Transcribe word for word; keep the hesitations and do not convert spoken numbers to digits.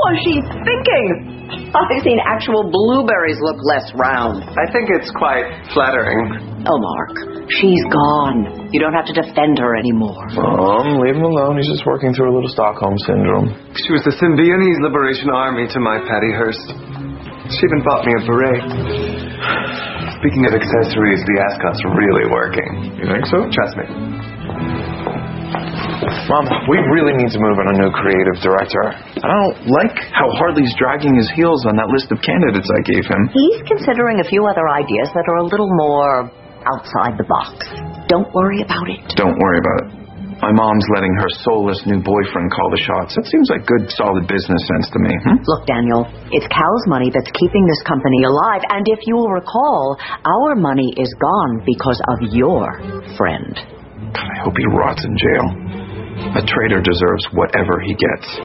was she thinking? I've seen actual blueberries look less round. I think it's quite flattering. Oh, Mark, she's gone. You don't have to defend her anymore. Mom, leave him alone. He's just working through a little Stockholm syndrome. She was the Symbionese Liberation Army to my Patty Hearst. She even bought me a beret. Speaking of accessories, the ascot's really working. You think so? Trust me. Mom, we really need to move on a new creative director. I don't like how Hartley's dragging his heels on that list of candidates I gave him. He's considering a few other ideas that are a little more outside the box. Don't worry about it. Don't worry about it. My mom's letting her soulless new boyfriend call the shots. That seems like good, solid business sense to me. Hmm? Look, Daniel, it's Cal's money that's keeping this company alive. And if you will recall, our money is gone because of your friend. God, I hope he rots in jail. A traitor deserves whatever he gets.